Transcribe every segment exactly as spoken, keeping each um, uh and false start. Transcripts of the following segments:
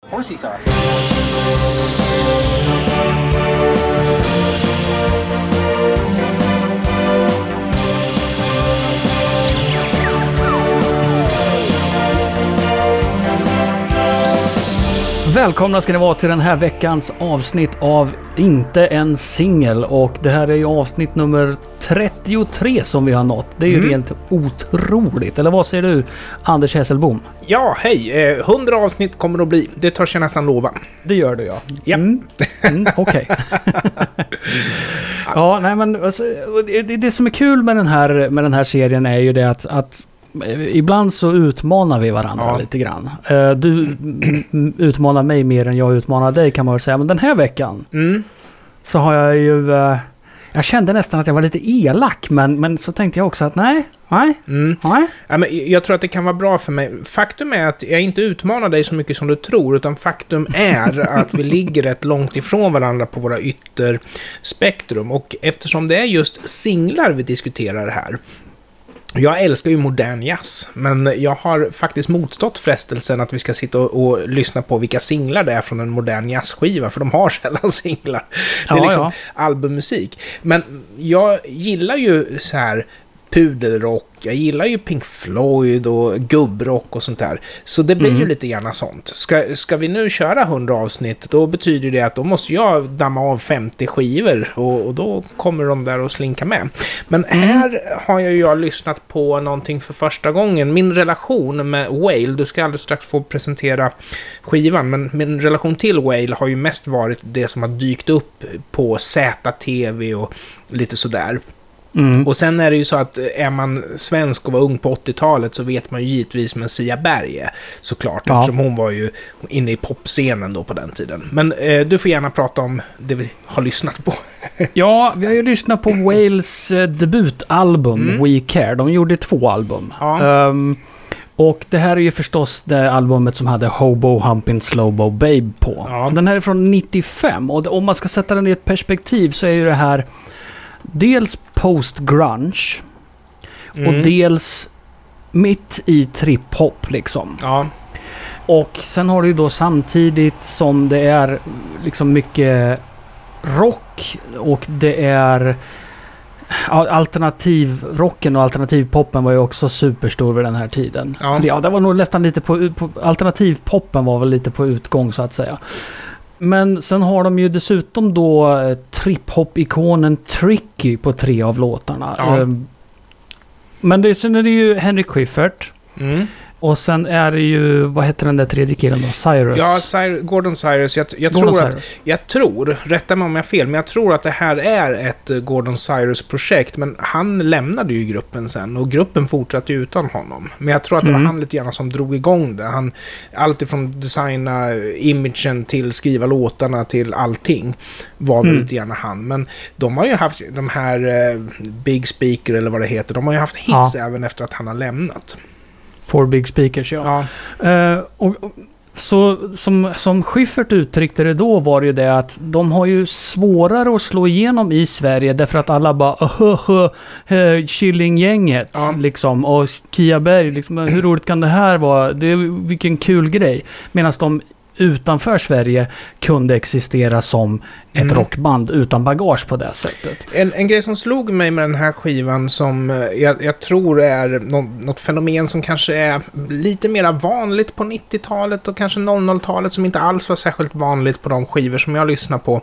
Horsey sauce. Välkomna ska ni vara till den här veckans avsnitt av Inte en singel. Och det här är ju avsnitt nummer trettiotre som vi har nått. Det är ju mm. rent otroligt. Eller vad säger du, Anders Hesselbom? Ja, hej. hundra avsnitt kommer det att bli. Det törs jag nästan lova. Det gör du, ja. Ja. Mm. Mm, Okej. Okay. Ja, nej men alltså, det, det som är kul med den här, med den här serien är ju det att, att ibland så utmanar vi varandra ja. lite grann. Du utmanar mig mer än jag utmanar dig, kan man väl säga. Men den här veckan mm. så har jag ju... Jag kände nästan att jag var lite elak, men, men så tänkte jag också att nej, nej, mm. nej. Ja, men jag tror att det kan vara bra för mig. Faktum är att jag inte utmanar dig så mycket som du tror, utan faktum är att vi ligger rätt långt ifrån varandra på våra ytterspektrum. Och eftersom det är just singlar vi diskuterar här, jag älskar ju modern jazz, men jag har faktiskt motstått frestelsen att vi ska sitta och, och lyssna på vilka singlar det är från en modern jazzskiva, för de har sällan singlar. Det är ja, liksom ja. albummusik. Men jag gillar ju så här pudelrock, jag gillar ju Pink Floyd och gubbrock och sånt där. Så det blir mm. ju lite gärna sånt. Ska, ska vi nu köra hundra avsnitt, då betyder det att då måste jag damma av femtio skivor och, och då kommer de där och slinka med. Men mm. här har jag ju jag lyssnat på någonting för första gången. Min relation med Whale, du ska alldeles strax få presentera skivan, men min relation till Whale har ju mest varit det som har dykt upp på Z T V och lite sådär. Mm. Och sen är det ju så att är man svensk och var ung på åttiotalet så vet man ju givetvis med Sia Berge, såklart, ja. eftersom hon var ju inne i popscenen då på den tiden. Men eh, du får gärna prata om det vi har lyssnat på. Ja, vi har ju lyssnat på Whales eh, debutalbum mm. We Care. De gjorde två album. Ja. Um, och det här är ju förstås det albumet som hade Hobo Humpin' Slowbo Babe på. Ja. Den här är från nittiofem, och om man ska sätta den i ett perspektiv så är ju det här dels post-grunge mm. och dels mitt i trip-hop liksom. Ja. Och sen har du ju då samtidigt som det är liksom mycket rock och det är alternativrocken och alternativpoppen var ju också superstor vid den här tiden. Ja, ja det var nog nästan lite på, på alternativpoppen var väl lite på utgång så att säga. Men sen har de ju dessutom då trip-hop-ikonen Tricky på tre av låtarna. Ja. Men det, sen är det ju Henrik Schyffert. Mm. Och sen är det ju, vad heter den där tredje killen då? Cyrus. Ja, Cyrus, Gordon Cyrus. Jag, jag, Gordon tror Cyrus. Att, jag tror, rätta mig om jag har fel, men jag tror att det här är ett Gordon Cyrus-projekt. Men han lämnade ju gruppen sen och gruppen fortsatte ju utan honom. Men jag tror att det mm. var han lite grann som drog igång det. Han, allt ifrån designa imagen till skriva låtarna till allting var väl mm. lite gärna han. Men de har ju haft de här uh, Big Speaker eller vad det heter. De har ju haft hits ja. även efter att han har lämnat. Four Big Speakers, ja. ja. Uh, och, och, så som, som Schyffert uttryckte det då var det det att de har ju svårare att slå igenom i Sverige därför att alla bara uh, uh, uh, Killinggänget ja. liksom, och Kia Berg liksom, hur roligt kan det här vara? Det är, vilken kul grej. Medan de utanför Sverige kunde existera som ett mm. rockband utan bagage på det sättet. En, en grej som slog mig med den här skivan som jag, jag tror är något, något fenomen som kanske är lite mer vanligt på nittiotalet och kanske noll noll-talet som inte alls var särskilt vanligt på de skivor som jag lyssnar på.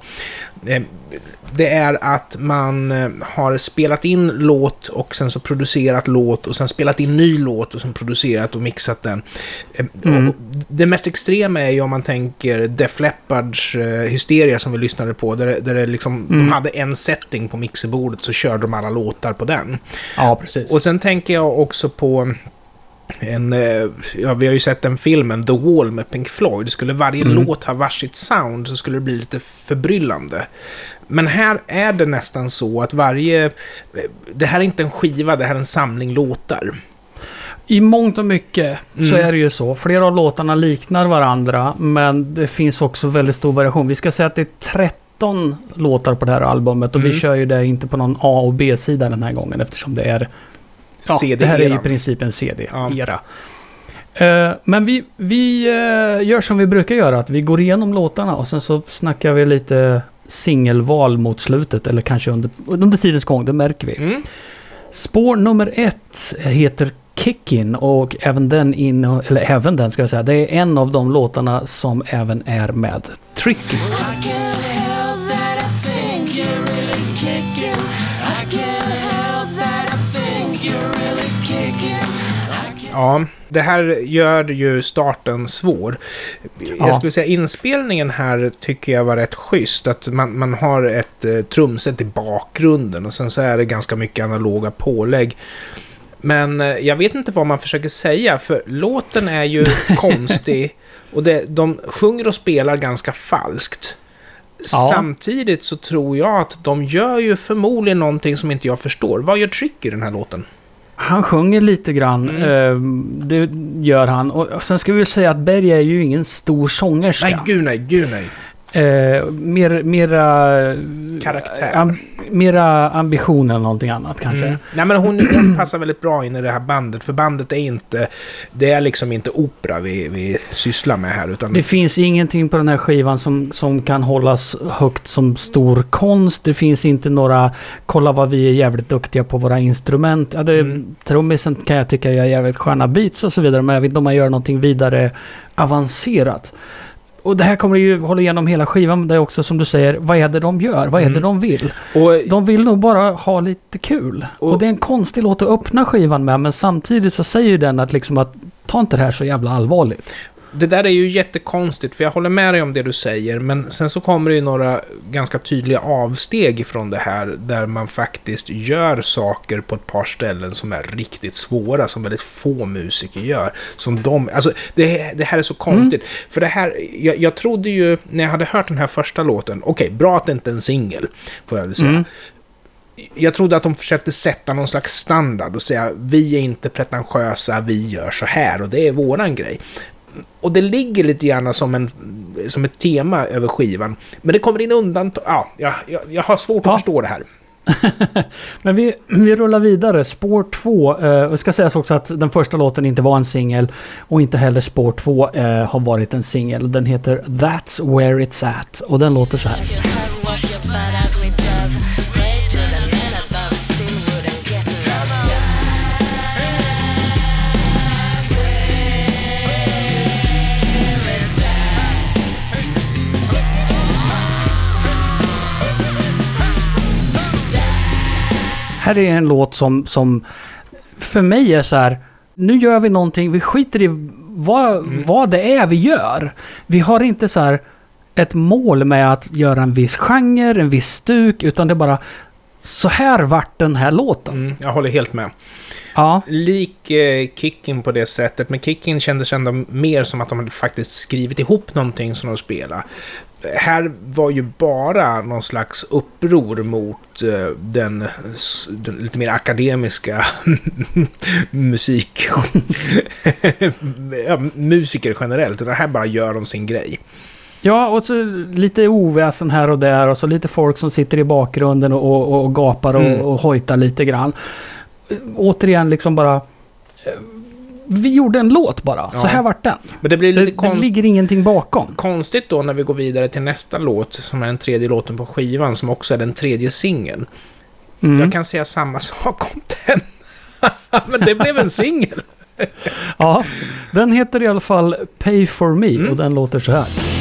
Det är att man har spelat in låt och sen så producerat låt och sen spelat in ny låt och sen producerat och mixat den. Mm. Och det mest extrema är ju om man tänker Def Leppards Hysteria som vi lyssnade på, där, där det liksom, mm. de hade en setting på mixerbordet så körde de alla låtar på den. Ja, precis. Och sen tänker jag också på en, ja, vi har ju sett den filmen The Wall med Pink Floyd. Skulle varje mm. låt ha varsitt sound så skulle det bli lite förbryllande. Men här är det nästan så att varje, det här är inte en skiva, det här är en samling låtar. I mångt och mycket mm. så är det ju så. Flera av låtarna liknar varandra, men det finns också väldigt stor variation. Vi ska säga att det är tretton låtar på det här albumet och mm. vi kör ju det inte på någon A- och B-sida den här gången eftersom det är, ja, det här är i princip en C D-era. Uh, men vi, vi uh, gör som vi brukar göra, att vi går igenom låtarna och sen så snackar vi lite singelval mot slutet, eller kanske under, under tidens gång, det märker vi. Mm. Spår nummer ett heter Kickin' och även den, in, eller även den ska jag säga, det är en av de låtarna som även är med Tricky. Ja, det här gör ju starten svår. Jag skulle säga inspelningen här tycker jag var rätt schysst. Att man, man har ett eh, trumset i bakgrunden och sen så är det ganska mycket analoga pålägg. Men eh, jag vet inte vad man försöker säga, för låten är ju konstig och det, de sjunger och spelar ganska falskt. Ja. Samtidigt så tror jag att de gör ju förmodligen någonting som inte jag förstår. Vad gör Tricky i den här låten? Han sjunger lite grann, mm. eh, det gör han. Och sen ska vi säga att Berg är ju ingen stor sångerska. Nej, gud nej, gud nej. Eh, mer, mera... Karaktär. Am, mera ambition eller någonting annat kanske. Mm. Nej, men hon, hon passar väldigt bra in i det här bandet. För bandet är inte... Det är liksom inte opera vi, vi sysslar med här. Utan... Det finns ingenting på den här skivan som, som kan hållas högt som stor konst. Det finns inte några... Kolla vad vi är jävligt duktiga på våra instrument. Ja, det, mm. Trummisen kan jag tycka jag är jävligt sköna beats och så vidare. Men jag vet inte om man gör någonting vidare avancerat. Och det här kommer ju hålla igenom hela skivan. Det är också som du säger, vad är det de gör? Vad är det mm. de vill? Och, de vill nog bara ha lite kul. Och, och det är en konstig låt att öppna skivan med. Men samtidigt så säger ju den att, liksom att ta inte det här så jävla allvarligt. Det där är ju jättekonstigt, för jag håller med dig om det du säger, men sen så kommer det ju några ganska tydliga avsteg ifrån det här, där man faktiskt gör saker på ett par ställen som är riktigt svåra, som väldigt få musiker gör. Som de, alltså det, det här är så konstigt, mm. för det här, jag, jag trodde ju, när jag hade hört den här första låten, okej, okay, bra att det inte är en singel, får jag väl säga. Mm. Jag trodde att de försökte sätta någon slags standard och säga, vi är inte pretentiösa, vi gör så här, och det är våran grej. Och det ligger lite gärna som, en, som ett tema över skivan. Men det kommer in undan... Ja, jag, jag har svårt ja. att förstå det här. Men vi, vi rullar vidare. Spår två. Eh, det ska sägas också att den första låten inte var en singel. Och inte heller spår två eh, har varit en singel. Den heter That's Where It's At. Och den låter så här. Här är en låt som, som för mig är så här, nu gör vi någonting, vi skiter i vad, mm. vad det är vi gör. Vi har inte så här ett mål med att göra en viss genre, en viss stuk, utan det är bara så här vart den här låten. Mm, jag håller helt med. Ja. Lik eh, Kickin' på det sättet, men Kickin' kändes ändå mer som att de hade faktiskt skrivit ihop någonting som de spelade. Här var ju bara någon slags uppror mot uh, den, den lite mer akademiska musik ja, musiker generellt. Det här bara gör de sin grej. Ja, och så lite oväsen här och där och så lite folk som sitter i bakgrunden och, och, och gapar och, mm. och hojtar lite grann. Återigen liksom bara... Vi gjorde en låt bara. Ja. Så här vart den. Men det, blir lite det, konst... det ligger ingenting bakom. Konstigt då när vi går vidare till nästa låt, som är den tredje låten på skivan, som också är den tredje singeln. Mm. Jag kan säga samma sak om den. Men det blev en singel. Ja, den heter i alla fall Pay For Me mm. och den låter så här.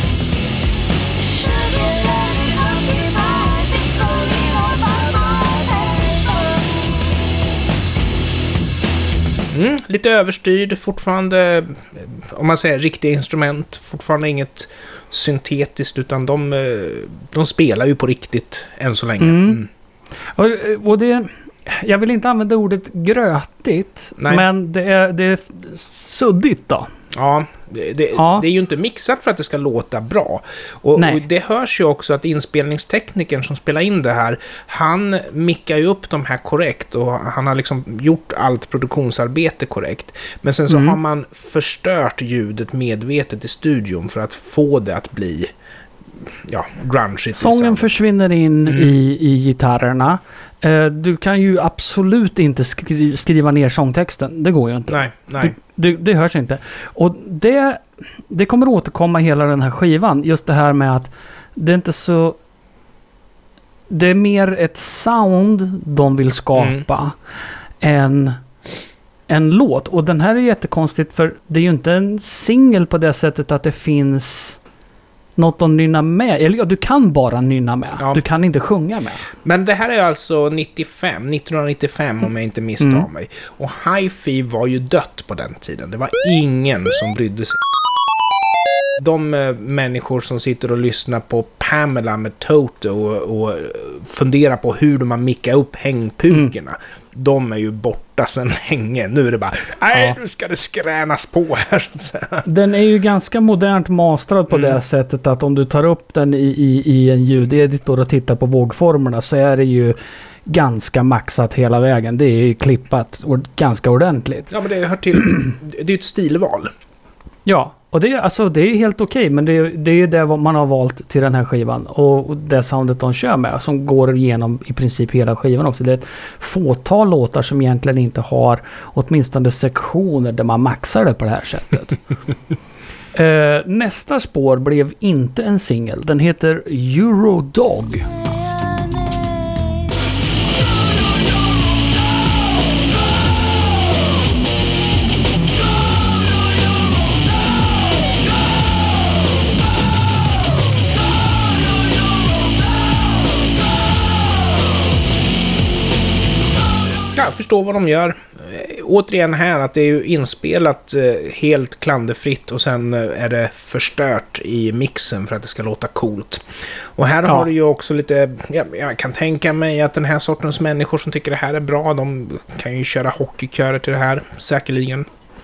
Mm, lite överstyrd, fortfarande, om man säger riktiga instrument, fortfarande inget syntetiskt, utan de, de spelar ju på riktigt än så länge. Mm. Mm. Och, och det, jag vill inte använda ordet grötigt, Nej. men det är, det är suddigt då. Ja, det, det, ja. det är ju inte mixat för att det ska låta bra. Och, och det hörs ju också att inspelningsteknikern som spelar in det här, han mickar ju upp de här korrekt och han har liksom gjort allt produktionsarbete korrekt. Men sen så mm. har man förstört ljudet medvetet i studion för att få det att bli ja, grunge. Sången liksom. försvinner in mm. i, i gitarrerna. Eh, du kan ju absolut inte skri- skriva ner sångtexten. Det går ju inte. Nej, nej. Det, det, det hörs inte. Och det, det kommer återkomma hela den här skivan. Just det här med att det är inte så... Det är mer ett sound de vill skapa mm. än en låt. Och den här är jättekonstigt för det är ju inte en singel på det sättet att det finns något att nynna med. Eller ja, du kan bara nynna med. Ja. Du kan inte sjunga med. Men det här är alltså nittiofem, nittonhundranittiofem om jag inte misstar mm. mig. Och hi-fi var ju dött på den tiden. Det var ingen som brydde sig. De äh, människor som sitter och lyssnar på Pamela med Toto och, och funderar på hur de har mickat upp hängpukorna. Mm. De är ju borta sedan länge. Nu är det bara, nej, ja. nu ska det skränas på här. Den är ju ganska modernt mastrad på mm. det sättet att om du tar upp den i, i, i en ljudeditor och tittar på vågformerna så är det ju ganska maxat hela vägen. Det är ju klippat och ganska ordentligt. Ja, men det hör till. Det är ju ett stilval. Ja, och det är, alltså, det är helt okej, men det, det är ju det man har valt till den här skivan. Och, och det soundet de kör med, som går igenom i princip hela skivan också. Det är ett fåtal låtar som egentligen inte har åtminstone sektioner där man maxar det på det här sättet. uh, nästa spår blev inte en singel. Den heter Eurodog. Jag förstår vad de gör. Återigen här att det är ju inspelat eh, helt klanderfritt och sen eh, är det förstört i mixen för att det ska låta coolt. Och här ja. har du ju också lite, ja, jag kan tänka mig att den här sortens människor som tycker det här är bra, de kan ju köra hockeykörer till det här, säkerligen.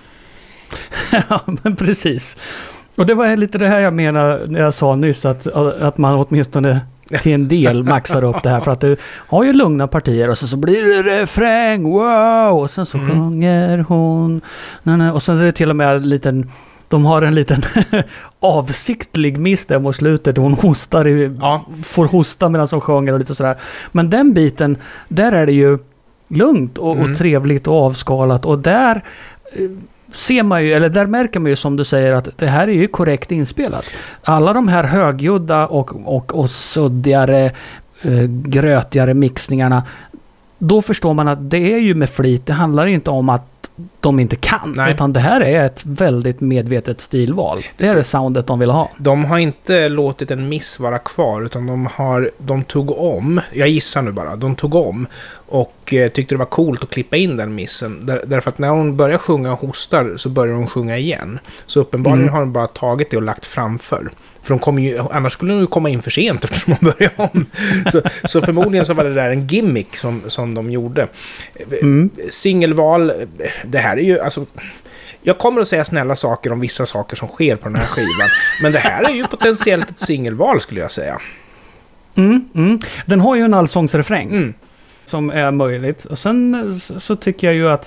Ja, men precis. Och det var lite det här jag menar när jag sa nyss att, att man åtminstone till en del maxar upp det här för att du har ju lugna partier och så, så blir det refräng, wow, och sen så mm. sjunger hon nej, nej, och sen är det till och med en liten, de har en liten avsiktlig miss där mot slutet, hon hostar i, ja. får hosta medan de sjunger och lite sådär, men den biten, där är det ju lugnt och, mm. och trevligt och avskalat och där ser man ju, eller där märker man ju som du säger att det här är ju korrekt inspelat. Alla de här högljudda och, och, och suddigare, eh, grötigare mixningarna, då förstår man att det är ju med flit. Det handlar inte om att de inte kan, Nej. utan det här är ett väldigt medvetet stilval. Det är det soundet de vill ha. De har inte låtit en miss vara kvar, utan de har, de tog om, jag gissar nu bara, de tog om och eh, tyckte det var coolt att klippa in den missen. Där, därför att när hon börjar sjunga och hostar så börjar hon sjunga igen. Så uppenbarligen mm. har de bara tagit det och lagt framför. För de kommer ju, annars skulle de ju komma in för sent eftersom de börjar om. Så, så förmodligen så var det där en gimmick som, som de gjorde. Mm. Singelval, det här är ju, alltså... Jag kommer att säga snälla saker om vissa saker som sker på den här skivan. Men det här är ju potentiellt ett singelval skulle jag säga. Mm, mm. Den har ju en allsångsrefräng mm. som är möjligt. Och sen så tycker jag ju att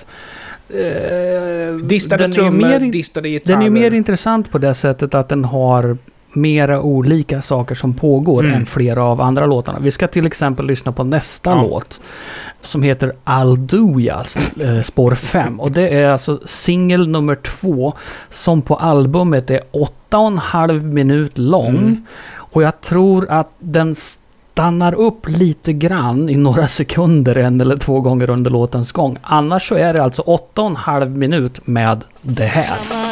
eh, distade den trummor, är mer, distade gitarrer. Den är mer intressant på det sättet att den har mera olika saker som pågår mm. än flera av andra låtarna. Vi ska till exempel lyssna på nästa ja. låt som heter Alduja, spår fem. Och det är alltså singel nummer två som på albumet är åtta och en halv minut lång. Mm. Och jag tror att den stannar upp lite grann i några sekunder en eller två gånger under låtens gång. Annars så är det alltså åtta och en halv minut med det här.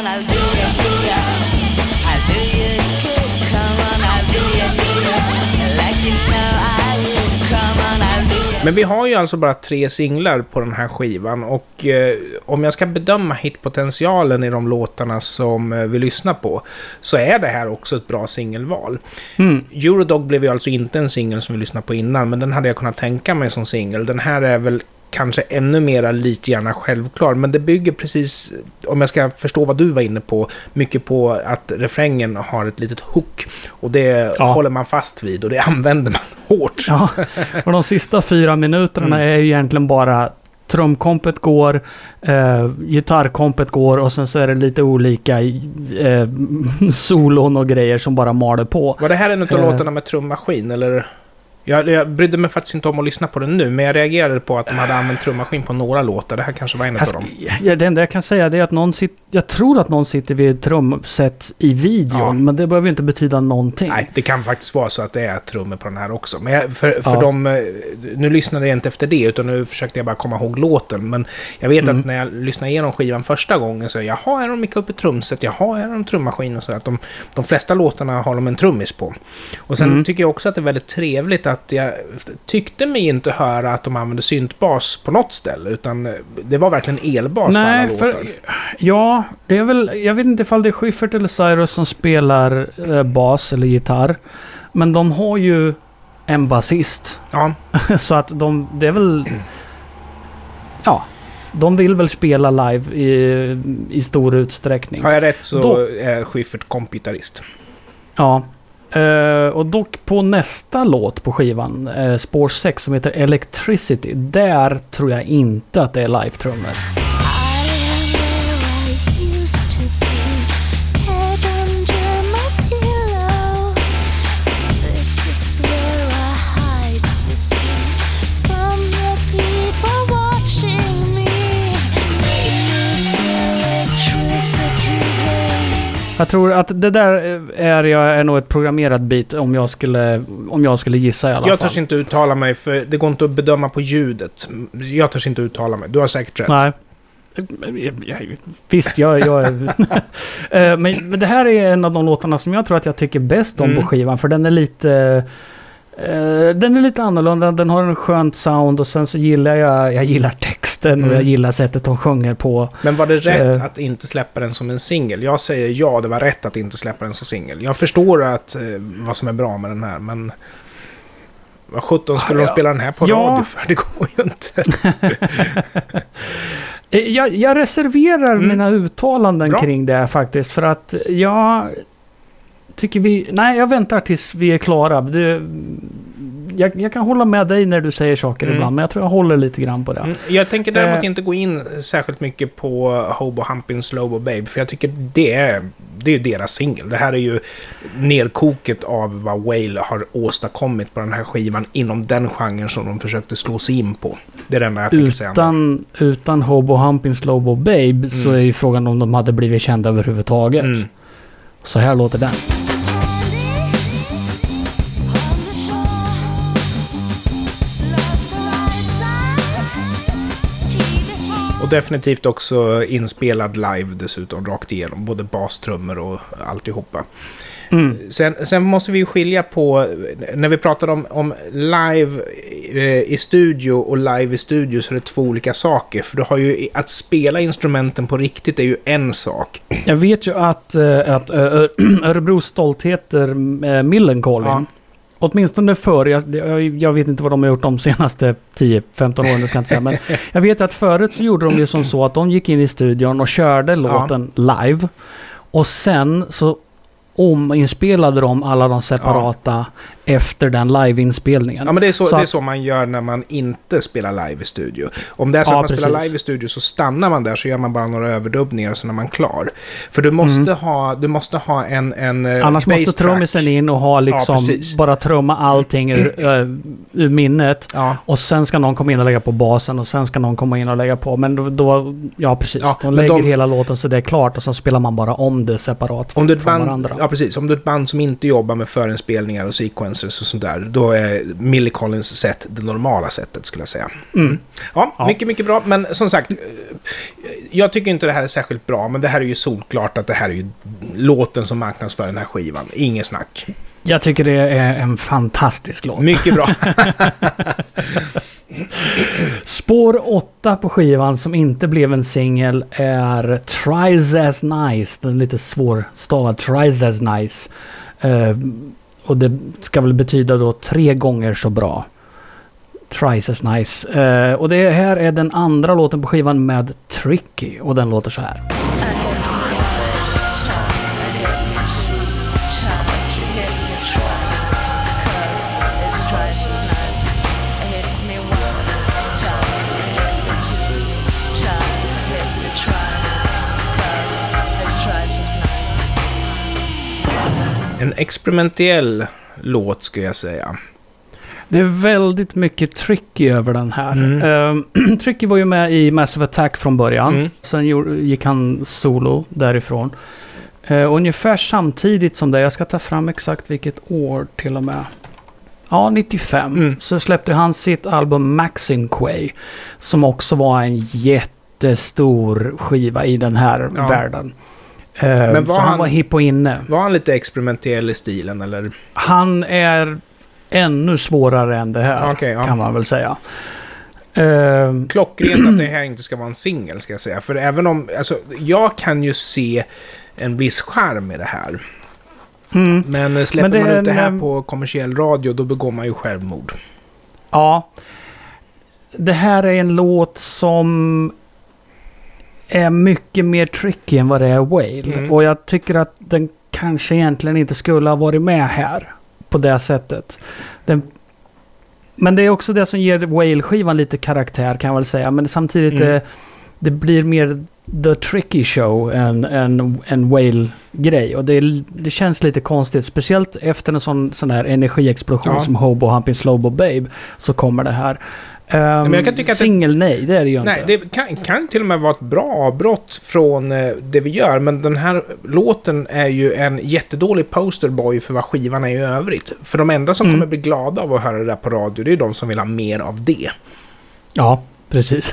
Men vi har ju alltså bara tre singlar på den här skivan och eh, om jag ska bedöma hitpotentialen i de låtarna som eh, vi lyssnar på så är det här också ett bra singelval. Mm. Eurodog blev ju alltså inte en singel som vi lyssnade på innan, men den hade jag kunnat tänka mig som singel. Den här är väl kanske ännu mera lite gärna självklar, men det bygger precis, om jag ska förstå vad du var inne på, mycket på att refrängen har ett litet hook och det ja. håller man fast vid och det använder man hårt. Ja. Och de sista fyra minuterna mm. är ju egentligen bara trumkompet går, eh, gitarrkompet går och sen så är det lite olika eh, solon och grejer som bara maler på. Var det här en av eh. låtarna med trummaskin eller? Jag, jag brydde mig faktiskt inte om att lyssna på den nu, men jag reagerade på att de hade använt trummaskin på några låtar. Det här kanske var en av dem. Ja, det enda jag kan säga är att någon sitter, jag tror att någon sitter vid ett trumset i videon, ja. Men det behöver inte betyda någonting. Nej, det kan faktiskt vara så att det är trummor på den här också. Men jag, för, för ja. de, nu lyssnade jag inte efter det, utan nu försökte jag bara komma ihåg låten. Men jag vet mm. att när jag lyssnade igenom skivan första gången så jaha, är de mycket upp i trumset? Jaha, är de trummaskin? Och så att de, de flesta låtarna har de en trummis på. Och sen mm. tycker jag också att det är väldigt trevligt att jag tyckte mig inte höra att de använde syntbas på något ställe, utan det var verkligen elbas. Nej, på alla låtar. För, ja, det är väl, jag vet inte ifall det är Schyffert eller Cyrus som spelar eh, bas eller gitarr, men de har ju en basist. Ja. Så att de, det är väl, ja, de vill väl spela live i, i stor utsträckning. Har jag rätt så Då, är Schyffert kompgitarrist. Ja. Uh, och dock på nästa låt på skivan, uh, spår sex, som heter Electricity, där tror jag inte att det är live-trummor. Jag tror att det där är, jag är nog ett programmerat bit om jag skulle, om jag skulle gissa i alla jag fall. Jag törs inte uttala mig, för det går inte att bedöma på ljudet. Jag törs inte uttala mig. Du har säkert rätt. Nej. Visst, jag... jag men, men det här är en av de låtarna som jag tror att jag tycker bäst om mm. på skivan. För den är lite... Uh, den är lite annorlunda, den har en skönt sound och sen så gillar jag, jag gillar texten mm. och jag gillar sättet de sjunger på. Men var det rätt uh, att inte släppa den som en singel? Jag säger ja, det var rätt att inte släppa den som singel. Jag förstår att, uh, vad som är bra med den här, men vad sjutton skulle ja, de spela den här på ja. radio för? Det går ju inte. jag, jag reserverar mm. mina uttalanden bra. Kring det faktiskt, för att jag tycker vi... Nej, jag väntar tills vi är klara. Det, jag, jag kan hålla med dig när du säger saker mm. ibland, men jag tror jag håller lite grann på det. Mm. Jag tänker däremot eh. inte gå in särskilt mycket på Hobo Humpin' Slobo Babe, för jag tycker det är, det är deras singel. Det här är ju nerkoket av vad Whale har åstadkommit på den här skivan inom den genren som de försökte slå sig in på. Det är den jag tänker säga. Utan, utan Hobo Humpin' Slobo Babe mm. så är ju frågan om de hade blivit kända överhuvudtaget. Mm. Så här låter den. Och definitivt också inspelad live dessutom, rakt igenom. Både bastrummor och alltihopa. Mm. Sen, sen måste vi ju skilja på, när vi pratar om, om live eh, i studio och live i studio, så är det två olika saker. För du har ju, att spela instrumenten på riktigt är ju en sak. Jag vet ju att, att Örebros stoltheter Millencolin, ja. Åtminstone förr, jag, jag vet inte vad de har gjort de senaste tio femton åren, ska jag inte säga, men jag vet att förut så gjorde de ju som så att de gick in i studion och körde låten ja. live, och sen så ominspelade de alla de separata ja. efter den liveinspelningen. Ja, men det är så, så det är att, så man gör när man inte spelar live i studio. Om det är så ja, att man precis. spelar live i studio så stannar man där, så gör man bara några överdubbningar så när man är klar. För du måste mm. ha, du måste ha en, en annars måste trummisen in och ha liksom ja, bara trumma allting ur, uh, ur minnet. Ja. Och sen ska någon komma in och lägga på basen, och sen ska någon komma in och lägga på. Men då, då ja precis. Ja, de lägger de, hela låten så det är klart, och så spelar man bara om det separat om från band, varandra. Ja, precis. Om du är ett band som inte jobbar med förinspelningar och sequencers och sånt där, då är Millencolins sätt det normala sättet, skulle jag säga. Mm. Ja, ja, mycket, mycket bra. Men som sagt, jag tycker inte det här är särskilt bra, men det här är ju solklart att det här är ju låten som marknadsför den här skivan. Inget snack. Jag tycker det är en fantastisk låt. Mycket bra. Spår åtta på skivan som inte blev en singel är Tries As Nice. Den är lite svårstavad. Tries As Nice. Uh, och det ska väl betyda då tre gånger så bra. Tries As Nice. Uh, och det här är den andra låten på skivan med Tricky. Och den låter så här. En experimentell låt ska jag säga. Det är väldigt mycket Tricky över den här. Mm. Uh, Tricky var ju med i Massive Attack från början. Mm. Sen gick han solo därifrån. Uh, ungefär samtidigt som det. Jag ska ta fram exakt vilket år till och med. Ja, nittiofem. Mm. Så släppte han sitt album Maxinquay. Som också var en jättestor skiva i den här ja. världen. Uh, Men var så han, han var hipp och inne. Var han lite experimentell i stilen eller? Han är ännu svårare än det här, okay, ja. kan man väl säga. Uh, Klockrent att det här inte ska vara en singel, ska jag säga. För även om, alltså, jag kan ju se en viss charm i det här. Mm. Men släpper Men det man ut det här en, på kommersiell radio, då begår man ju självmord. Ja. Det här är en låt som är mycket mer tricky än vad det är Whale. Mm. Och jag tycker att den kanske egentligen inte skulle ha varit med här. På det sättet. Den, men det är också det som ger Whale-skivan lite karaktär, kan jag väl säga. Men samtidigt mm. det, det blir mer The Tricky Show än en, en Whale-grej. Och det, det känns lite konstigt. Speciellt efter en sån, sån där energiexplosion ja. som Hobo, Humpin' Slowbo Babe. Så kommer det här. Um, men jag kan tycka att singel, det, nej, det är det ju nej, inte. Det kan, kan till och med vara ett bra avbrott från uh, det vi gör. Men den här låten är ju en jättedålig posterboy för vad skivan är i övrigt. För de enda som mm. kommer bli glada av att höra det där på radio, det är de som vill ha mer av det. Ja, precis.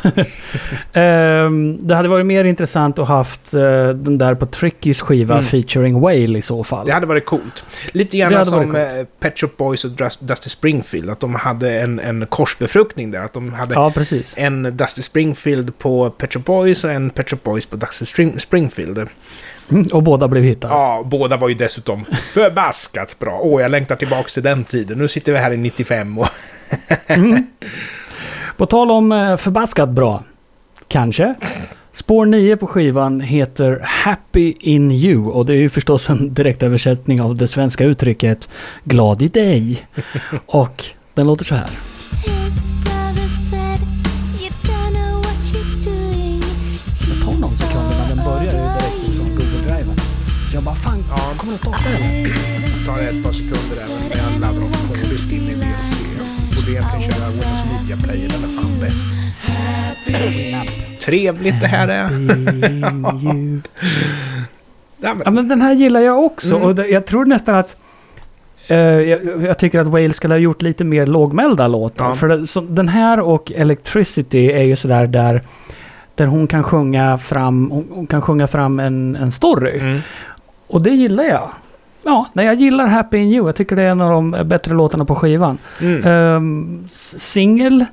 um, det hade varit mer intressant att haft uh, den där på Trickys skiva mm. featuring Whale i så fall. Det hade varit coolt. Lite gärna som uh, Pet Shop Boys och Dusty Springfield, att de hade en, en korsbefruktning där. Att de hade ja, precis. en Dusty Springfield på Pet Shop Boys och en Pet Shop Boys på Dusty String- Springfield. Mm, och båda blev hittade. Ja, båda var ju dessutom förbaskat bra. Åh, jag längtar tillbaka till den tiden. Nu sitter vi här i nittiofem och... mm. På tal om eh, förbaskat bra, kanske. Spår nio på skivan heter Happy in You. Och det är ju förstås en direktöversättning av det svenska uttrycket glad i dig. Och den låter så här. Det tar någon sekund när den börjar direkt från Google Drive. Jag bara, fan, ja, kommer den starta eller? Det tar ett par sekunder där, men jag laddar om hårddisk in i V L C. Och det kan köra Windows Media Player, den är fan bäst. Trevligt det här är. Ja, men den här gillar jag också. Mm. Och det, jag tror nästan att uh, jag, jag tycker att Whale skulle ha gjort lite mer lågmälda låtar. Ja. För det, så, den här och Electricity är ju sådär där, där hon kan sjunga fram, hon, hon kan sjunga fram en, en story. Mm. Och det gillar jag. Ja, nej, jag gillar Happy in You. Jag tycker det är en av de bättre låtarna på skivan. Mm. Um, Singel?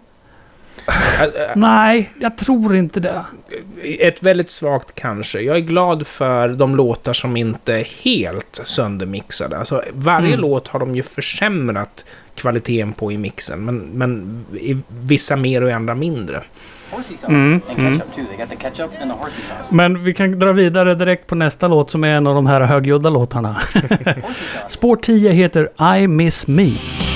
Nej, jag tror inte det. Ett väldigt svagt kanske. Jag är glad för de låtar som inte är helt söndermixade. Alltså, varje mm. låt har de ju försämrat kvaliteten på i mixen. Men, men i vissa mer och i andra mindre. Mm, mm. Men vi kan dra vidare direkt på nästa låt som är en av de här högljudda låtarna. Spår tio heter I Miss Me.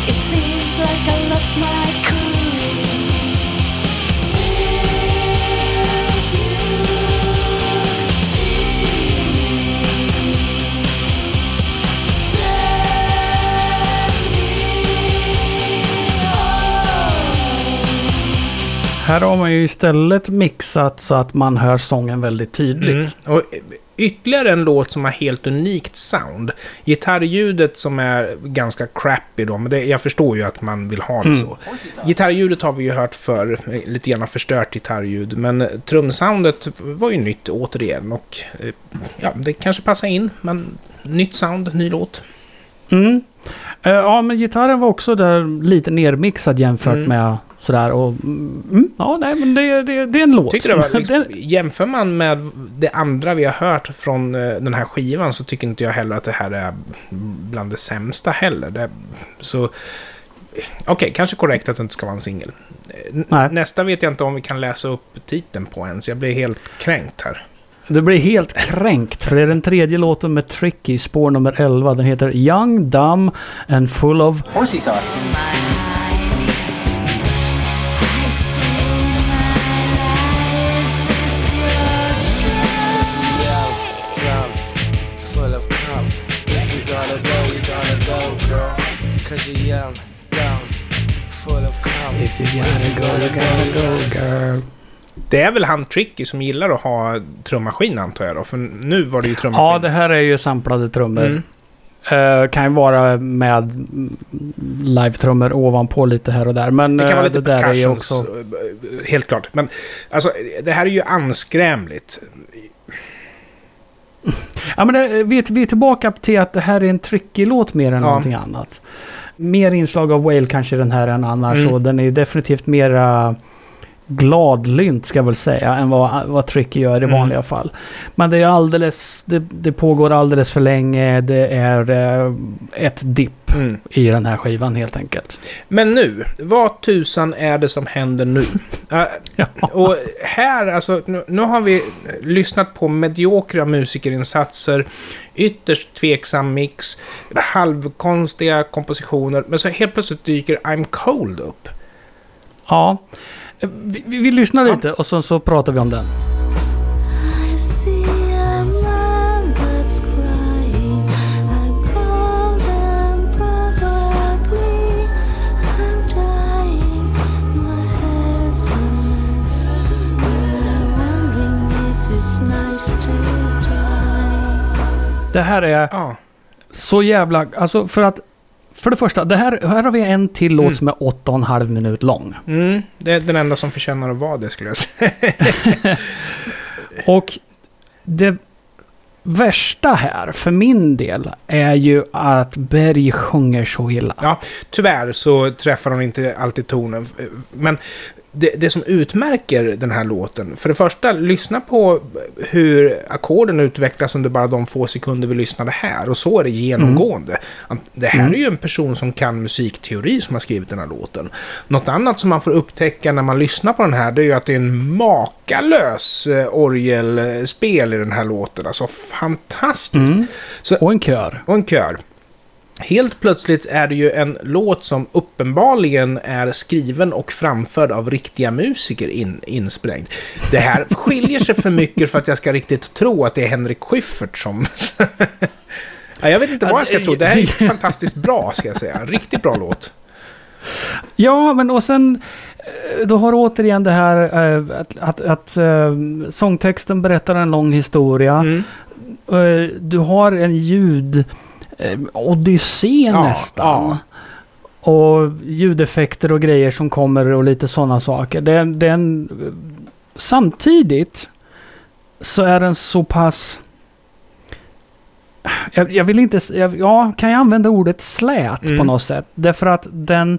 Här har man ju istället mixat så att man hör sången väldigt tydligt. Mm. Och ytterligare en låt som har helt unikt sound. Gitarrljudet som är ganska crappy då, men det, jag förstår ju att man vill ha det mm. så. Gitarrljudet har vi ju hört för lite grann förstört gitarrljud, men trumsoundet var ju nytt återigen och ja, det kanske passar in, men nytt sound, ny låt. Mm. Uh, ja, men gitarren var också där lite nermixad jämfört mm. med sådär och mm, ja, nej, men det, det, det är en låt. Tycker det var, liksom, jämför man med det andra vi har hört från uh, den här skivan så tycker inte jag heller att det här är bland det sämsta heller. Det, så okej, okay, kanske korrekt att det inte ska vara en singel. Nästa vet jag inte om vi kan läsa upp titeln på ens. Jag blir helt kränkt här. Du blir helt kränkt för det är den tredje låten med Tricky, spår nummer elva. Den heter Young, Dumb and Full of Horsey Sauce. Cause you're young, dumb, full of cum. If you gotta go, you gotta go, girl. Det är väl han Tricky som gillar att ha trummaskin, antar jag då. För nu var det ju trummaskin. Ja, det här är ju samplade trummor. Mm. Uh, kan ju vara med live-trummor ovanpå lite här och där. Men det kan vara uh, lite det där är ju percussions, också... helt klart. Men alltså, det här är ju anskrämligt. Ja, men det, vi, vi är tillbaka till att det här är en Tricky-låt mer än ja. någonting annat. Mer inslag av Whale kanske den här än annars. Mm. Och den är definitivt mera gladlynt, ska jag väl säga, än vad, vad Tricky gör i Mm. vanliga fall. Men det är alldeles, det, det pågår alldeles för länge. Det är eh, ett dipp Mm. i den här skivan helt enkelt. Men nu, vad tusan är det som händer nu? uh, Ja. Och här, alltså, nu, nu har vi lyssnat på mediokra musikerinsatser, ytterst tveksam mix, halvkonstiga kompositioner, men så helt plötsligt dyker I'm Cold upp. Ja, vi, vi, vi lyssnar lite och sen så pratar vi om den. I see a man that's crying. I'm cold and probably I'm dying. My hair's a mess. I'm wondering if it's nice to dry. Det här är Ja. så jävla... Alltså för att... För det första, det här, här har vi en till låt Mm. som är åtta och en halv minut lång. Mm, det är den enda som förtjänar att vara det, skulle jag säga. Och det värsta här, för min del, är ju att Berg sjunger så illa. Ja, tyvärr så träffar hon inte alltid tonen. Men det, det som utmärker den här låten, för det första, lyssna på hur ackorden utvecklas under bara de få sekunder vi lyssnade här. Och så är det genomgående. Mm. Det här Mm. är ju en person som kan musikteori som har skrivit den här låten. Något annat som man får upptäcka när man lyssnar på den här, det är ju att det är en makalös orgelspel i den här låten. Alltså fantastiskt. Mm. Så, Och en kör. och en kör. Helt plötsligt är det ju en låt som uppenbarligen är skriven och framförd av riktiga musiker in, insprängd. Det här skiljer sig för mycket för att jag ska riktigt tro att det är Henrik Schyffert som... ja, jag vet inte vad jag ska tro. Det här är fantastiskt bra, ska jag säga. Riktigt bra låt. Ja, men och sen... Då har återigen det här äh, att, att, att äh, sångtexten berättar en lång historia. Mm. Äh, du har en ljud... Odyssé Ja, nästan. ja. Och ljudeffekter och grejer som kommer och lite sådana saker. Den, den, samtidigt så är den så pass... Jag, jag vill inte... Jag, ja, kan jag använda ordet slät Mm. på något sätt? Därför att den...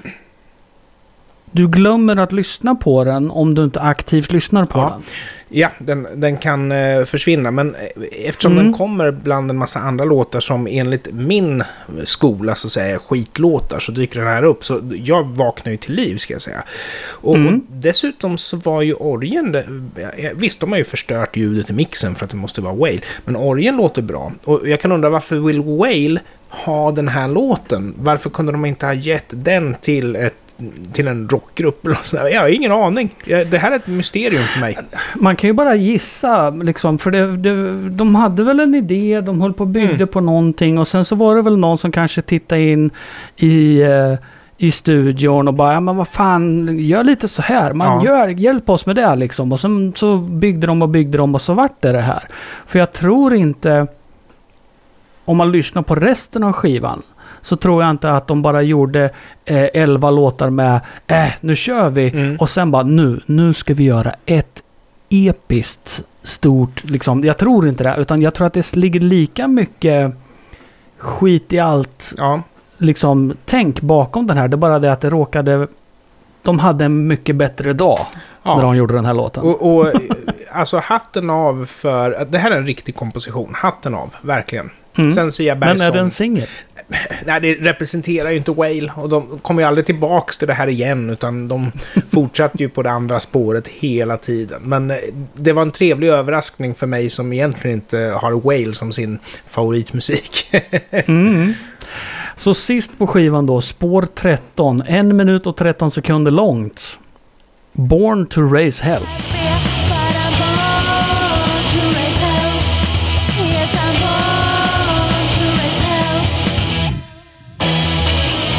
Du glömmer att lyssna på den om du inte aktivt lyssnar på Ja. den. Ja, den, den kan eh, försvinna, men eh, eftersom Mm. den kommer bland en massa andra låtar som enligt min skola så säga skitlåtar, så dyker den här upp. Så jag vaknar ju till liv, ska jag säga. Och, Mm. och dessutom så var ju orgeln, det, visst de har ju förstört ljudet i mixen för att det måste vara Whale, men orgeln låter bra. Och jag kan undra varför vill Whale ha den här låten? Varför kunde de inte ha gett den till ett till en rockgrupp eller så? Jag har ingen aning. Det här är ett mysterium för mig. Man kan ju bara gissa, liksom, för det, det, de hade väl en idé, de höll på och byggde Mm. på någonting och sen så var det väl någon som kanske tittade in i, eh, i studion och bara, ja men vad fan, gör lite så här. Man Ja. gör, hjälp oss med det liksom. Och sen så byggde de och byggde de och så vart det det här. För jag tror inte, om man lyssnar på resten av skivan, så tror jag inte att de bara gjorde eh, elva låtar med äh, nu kör vi. Mm. Och sen bara nu, nu ska vi göra ett episkt stort, liksom. Jag tror inte det, utan jag tror att det ligger lika mycket skit i allt, Ja. liksom, tänk bakom den här. Det är bara det att det råkade, de hade en mycket bättre dag Ja. när de gjorde den här låten. Och, och alltså hatten av för att det här är en riktig komposition. Hatten av, verkligen. Mm. Sen Sia Men Bergson. är det en singel? Nej, det representerar ju inte Whale. Och de kommer ju aldrig tillbaks till det här igen. Utan de fortsatte ju på det andra spåret hela tiden. Men det var en trevlig överraskning för mig som egentligen inte har Whale som sin favoritmusik. Mm. Så sist på skivan då, spår tretton, en minut och tretton sekunder långt. Born to raise hell. But I'm born to raise hell. Yes, I'm born to raise hell.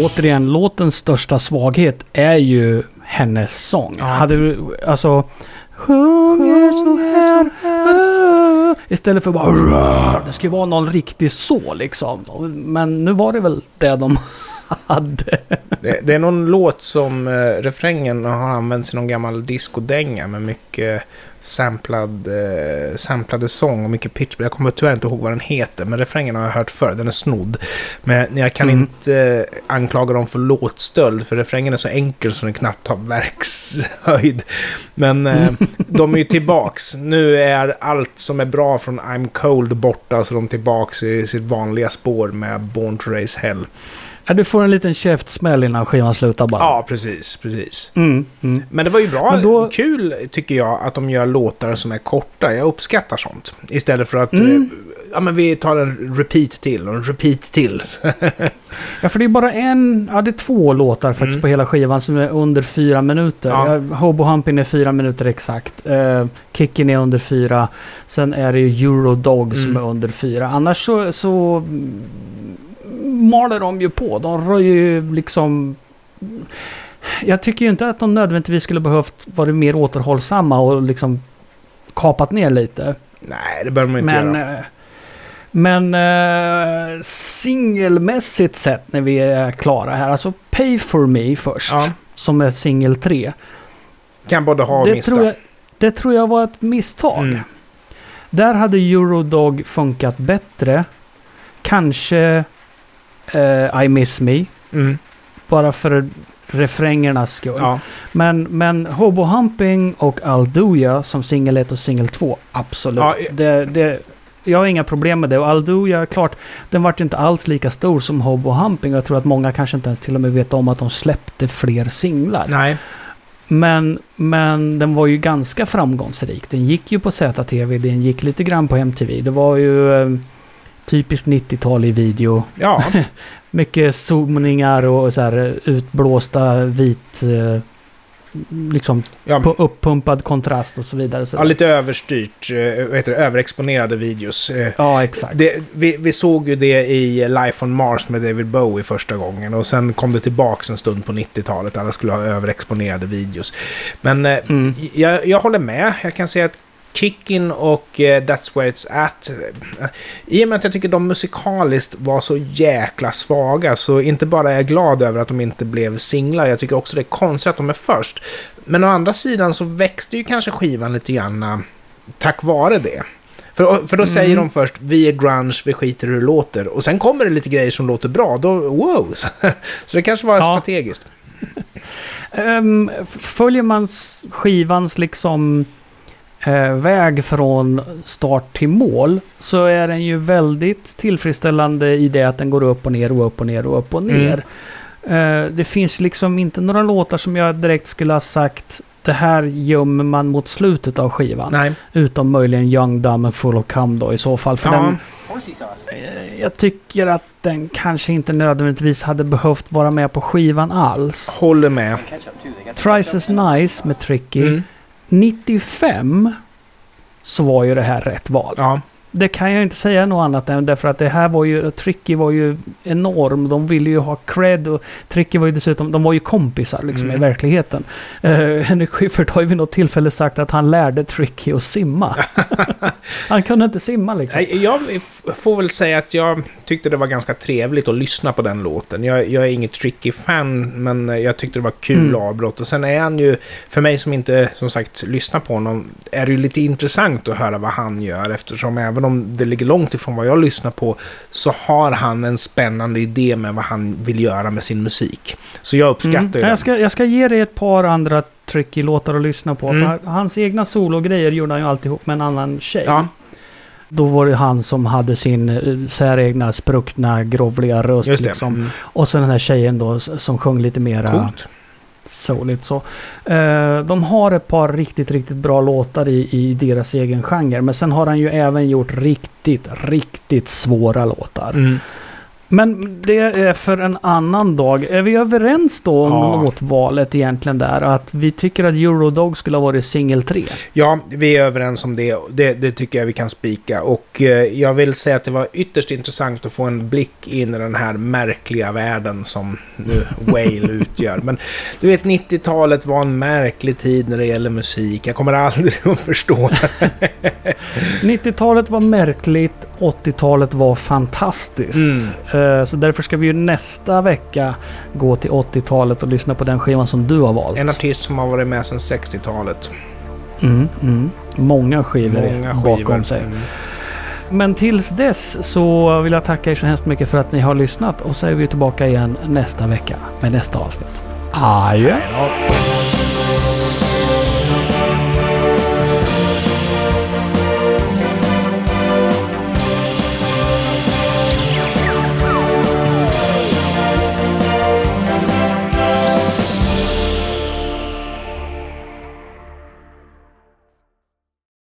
återigen, låtens största svaghet är ju hennes sång. Ja. Hade du, alltså... Sjunger så här. ah, Istället för bara... Det ska ju vara någon riktig så liksom. Men nu var det väl det de hade. Det, det är någon låt som eh, refrängen har använts i någon gammal discodänga med mycket samplad, eh, samplade sång och mycket pitch. Jag kommer tyvärr inte ihåg vad den heter, men refrängen har jag hört förr. Den är snodd. Men jag kan Mm. inte eh, anklaga dem för låtstöld, för refrängen är så enkel så den knappt har verkshöjd. Men eh, de är ju tillbaks. Nu är allt som är bra från I'm Cold borta, så de är tillbaks i sitt vanliga spår med Born to Raise Hell. Ja, du får en liten käftsmäll innan skivan slutar bara. Ja, precis, precis. Mm, mm. Men det var ju bra, Men då- kul tycker jag att de gör låtar som är korta. Jag uppskattar sånt. Istället för att Mm. eh, ja, men vi tar en repeat till och en repeat till. Ja, för det är bara en, ja det är två låtar faktiskt Mm. på hela skivan som är under fyra minuter. Ja. Ja. Hobo Humping är fyra minuter exakt. Uh, Kicken är under fyra. Sen är det ju Eurodog som Mm. är under fyra. Annars så, så mm, maler de ju på. De rör ju liksom... Jag tycker ju inte att de nödvändigtvis skulle behövt vara mer återhållsamma och liksom kapat ner lite. Nej, det bör man inte Men, göra. eh, men eh, singelmässigt sett när vi är klara här. Alltså Pay For Me först. Ja. Som är singel tre. Kan både ha och Det mista. tror, jag, det tror jag var ett misstag. Mm. Där hade Eurodog funkat bättre. Kanske eh, I Miss Me. Mm. Bara för refrängernas skull. Ja. Men, men Hobo Humping och I'll Do Ya som singel ett och singel två, absolut. Ja, det, det, jag har inga problem med det. Och I'll Do Ya, klart, den vart inte alls lika stor som Hobo Humping. Jag tror att många kanske inte ens till och med vet om att de släppte fler singlar. Nej. Men, men den var ju ganska framgångsrik. Den gick ju på Z T V, den gick lite grann på M T V. Det var ju eh, typiskt nittiotal i video. Ja. Mycket zoomningar och så här utblåsta vit eh, liksom Ja, på uppumpad kontrast och så vidare. Så ja, lite överstyrt, eh, vad heter det, överexponerade videos. Eh, ja, exakt. Det, vi, vi såg ju det i Life on Mars med David Bowie första gången, och sen kom det tillbaks en stund på nittiotalet. Alla skulle ha överexponerade videos. Men eh, Mm. jag, jag håller med. Jag kan säga att Kickin' och eh, That's Where It's At, eh, i och med att jag tycker de musikaliskt var så jäkla svaga, så inte bara är jag glad över att de inte blev singlar, jag tycker också det är konstigt att de är först. Men å andra sidan så växte ju kanske skivan lite grann eh, tack vare det. För, för då säger Mm. de först, vi är grunge, vi skiter hur det låter. Och sen kommer det lite grejer som låter bra. Då, wow! Så det kanske var Ja. strategiskt. Um, följer man s- skivans liksom eh, väg från start till mål, så är den ju väldigt tillfredsställande i det att den går upp och ner och upp och ner och upp och ner. Eh, det finns liksom inte några låtar som jag direkt skulle ha sagt det här gömmer man mot slutet av skivan. Nej. Utom möjligen Young, Dumb and Full of Cum då i så fall. För Ja. den, eh, jag tycker att den kanske inte nödvändigtvis hade behövt vara med på skivan alls. Håller med. Tries as Nice med Tricky. Mm. nittiofem så var ju det här rätt val. Ja. Det kan jag inte säga något annat än därför att det här var ju, Tricky var ju enorm. De ville ju ha cred och Tricky var ju dessutom, de var ju kompisar liksom Mm. i verkligheten. Uh, Henrik Schyffert har ju vid något tillfälle sagt att han lärde Tricky att simma. Han kunde inte simma liksom. Nej, jag f- får väl säga att jag tyckte det var ganska trevligt att lyssna på den låten. Jag, jag är inget Tricky-fan, men jag tyckte det var kul Mm. avbrott. Och sen är han ju, för mig som inte som sagt lyssnar på honom, är det ju lite intressant att höra vad han gör. Eftersom även om det ligger långt ifrån vad jag lyssnar på, så har han en spännande idé med vad han vill göra med sin musik. Så jag uppskattar Mm. ju den. Jag, ska, jag ska ge dig ett par andra Tricky-låtar att lyssna på. Mm. För hans egna sologrejer gjorde han ju alltid ihop med en annan tjej. Ja. Då var det han som hade sin eh, säregna, spruckna, grovliga röst. Just det. Liksom. Mm. Och sen den här tjejen då s- som sjöng lite mera Coolt. soligt. Så. Eh, de har ett par riktigt, riktigt bra låtar i, i deras egen genre. Men sen har han ju även gjort riktigt, riktigt svåra låtar. Mm. Men det är för en annan dag. Är vi överens då om Ja. låtvalet egentligen där? Att vi tycker att Eurodog skulle ha varit singel tre? Ja, vi är överens om det. Det, det tycker jag vi kan spika. Och eh, jag vill säga att det var ytterst intressant att få en blick in i den här märkliga världen som nu Whale utgör. Men du vet, nittiotalet var en märklig tid när det gäller musik. Jag kommer aldrig att förstå det. nittiotalet var märkligt, åttiotalet var fantastiskt. Mm. Eh, Så därför ska vi ju nästa vecka gå till åttiotalet och lyssna på den skivan som du har valt. En artist som har varit med sedan sextiotalet. Mm, mm. Många skivor Många bakom skivor. sig. Mm. Men tills dess så vill jag tacka er så hemskt mycket för att ni har lyssnat och så är vi tillbaka igen nästa vecka med nästa avsnitt. Adjö! Ja.